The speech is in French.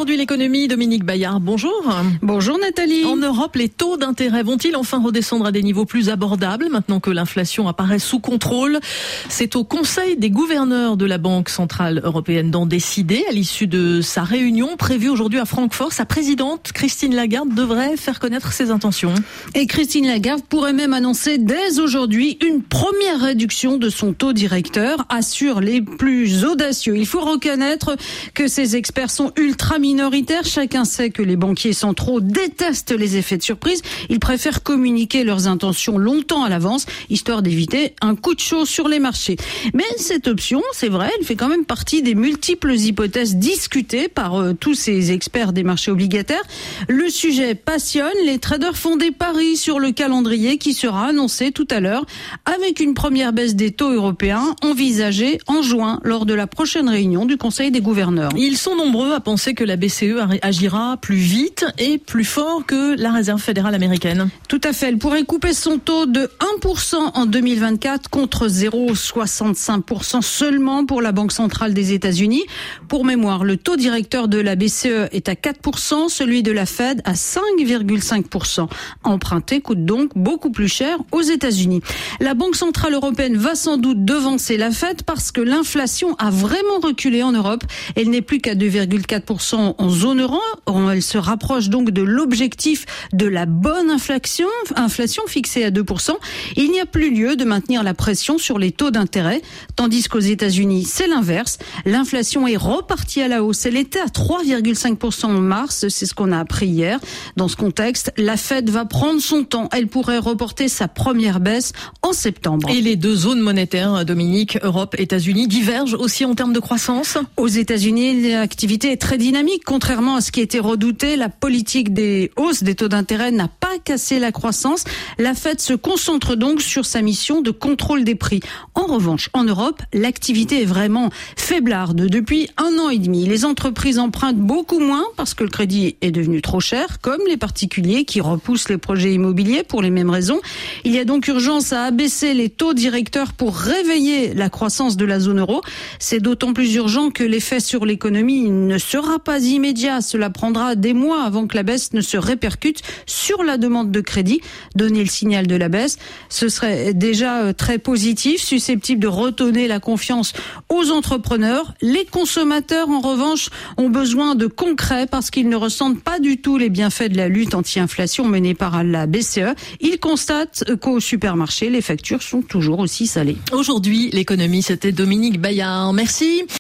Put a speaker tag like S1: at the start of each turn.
S1: Aujourd'hui, l'économie, Dominique Bayard, bonjour.
S2: Bonjour Nathalie.
S1: En Europe, les taux d'intérêt vont-ils enfin redescendre à des niveaux plus abordables maintenant que l'inflation apparaît sous contrôle? C'est au Conseil des gouverneurs de la Banque centrale européenne d'en décider. À l'issue de sa réunion prévue aujourd'hui à Francfort, sa présidente Christine Lagarde devrait faire connaître ses intentions.
S2: Et Christine Lagarde pourrait même annoncer dès aujourd'hui une première réduction de son taux directeur, assure les plus audacieux. Il faut reconnaître que ces experts sont ultra minoritaires. Chacun sait que les banquiers centraux détestent les effets de surprise. Ils préfèrent communiquer leurs intentions longtemps à l'avance, histoire d'éviter un coup de chaud sur les marchés. Mais cette option, c'est vrai, elle fait quand même partie des multiples hypothèses discutées par tous ces experts des marchés obligataires. Le sujet passionne. Les traders font des paris sur le calendrier qui sera annoncé tout à l'heure, avec une première baisse des taux européens envisagée en juin lors de la prochaine réunion du Conseil des gouverneurs.
S1: Ils sont nombreux à penser que la BCE agira plus vite et plus fort que la Réserve fédérale américaine.
S2: Tout à fait. Elle pourrait couper son taux de 1% en 2024 contre 0,65% seulement pour la Banque centrale des États-Unis. Pour mémoire, le taux directeur de la BCE est à 4%, celui de la Fed à 5,5%. Emprunter coûte donc beaucoup plus cher aux États-Unis. La Banque centrale européenne va sans doute devancer la Fed parce que l'inflation a vraiment reculé en Europe. Elle n'est plus qu'à 2,4% en zone euro. Elle se rapproche donc de l'objectif de la bonne inflation fixée à 2%. Il n'y a plus lieu de maintenir la pression sur les taux d'intérêt, tandis qu'aux États-Unis, c'est l'inverse. L'inflation est repartie à la hausse. Elle était à 3,5% en mars, c'est ce qu'on a appris hier. Dans ce contexte, la Fed va prendre son temps. Elle pourrait reporter sa première baisse en septembre.
S1: Et les deux zones monétaires, Dominique, Europe, États-Unis, divergent aussi en termes de croissance?
S2: Aux États-Unis, l'activité est très dynamique. Contrairement à ce qui était redouté, la politique des hausses des taux d'intérêt n'a pas cassé la croissance. La Fed se concentre donc sur sa mission de contrôle des prix. En revanche, en Europe, l'activité est vraiment faiblarde depuis 1 an et demi. Les entreprises empruntent beaucoup moins parce que le crédit est devenu trop cher, comme les particuliers qui repoussent les projets immobiliers pour les mêmes raisons. Il y a donc urgence à abaisser les taux directeurs pour réveiller la croissance de la zone euro. C'est d'autant plus urgent que l'effet sur l'économie ne sera pas immédiat. Cela prendra des mois avant que la baisse ne se répercute sur la demande de crédit. Donner le signal de la baisse, ce serait déjà très positif, susceptible de redonner la confiance aux entrepreneurs. Les consommateurs, en revanche, ont besoin de concret parce qu'ils ne ressentent pas du tout les bienfaits de la lutte anti-inflation menée par la BCE. Ils constatent qu'au supermarché, les factures sont toujours aussi salées.
S1: Aujourd'hui, l'économie, c'était Dominique Bayard. Merci.